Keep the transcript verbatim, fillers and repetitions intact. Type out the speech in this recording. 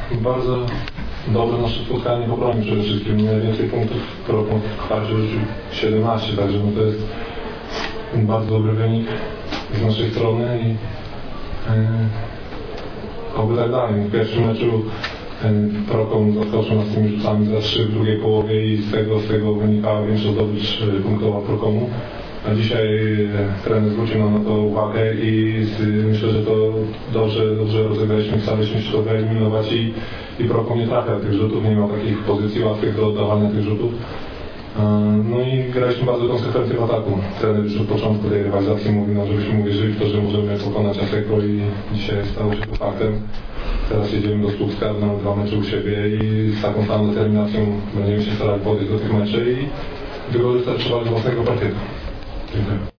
Bardzo dobre nasze spotkanie w obronie przede wszystkim. Najwięcej punktów Prokop w kwarcie rzucił siedemnaście, także no to jest bardzo dobry wynik z naszej strony i yy, oby tak dalej. W pierwszym meczu yy, Prokop zaskoczył nas tymi rzutami za trzy w drugiej połowie i z tego, z tego wynikała większa zdobycz yy, punktowa Prokomu. A dzisiaj trener zwrócił nam na to uwagę i myślę, że to dobrze, dobrze rozegraliśmy, staraliśmy się to wyeliminować i, i Prokom nie trafia tych rzutów, nie ma takich pozycji łatwych do oddawania tych rzutów. No i graliśmy bardzo konsekwentnie w ataku. Trener już od początku tej rywalizacji mówił nam, żebyśmy uwierzyli w to, że możemy pokonać Asseco i dzisiaj stało się to faktem. Teraz jedziemy do Słupska, mamy dwa mecze u siebie i z taką samą determinacją będziemy się starać podejść do tych meczy i wykorzystać przewagę własnego parkietu. Dziękuję.